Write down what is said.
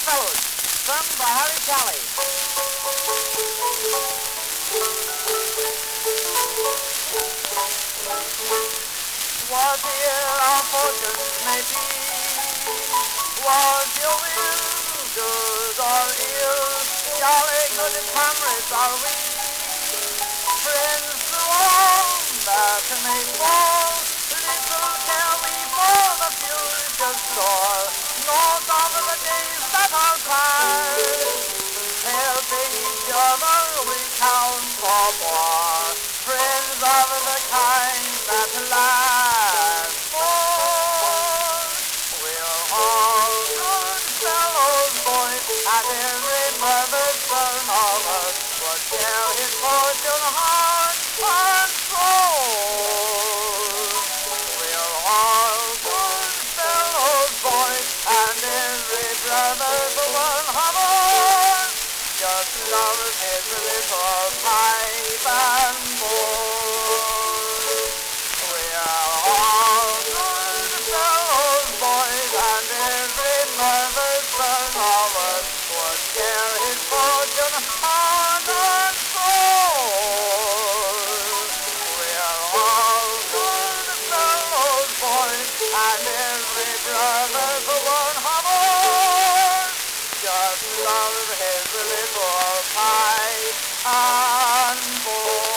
Fellows, sung by Harry Talley. What the year our fortunes may be, was your will good or ill, jolly good comrades are we, friends through all that may fall, little care we for the future store, north of the days that are past, helping each other we count for more, friends of the kind that last for. We're all good fellows, boys, and every brother's son of us would share his fortune, heart and soul. We're all good fellows, boys, and every brother's one of us just loves his little pipe and bowl. We're all good fellows, boys, and every mother's son of us would share his fortune, heart and soul. We're all good fellows, boys, and every brother's one of us just loves his little pipe and bowl.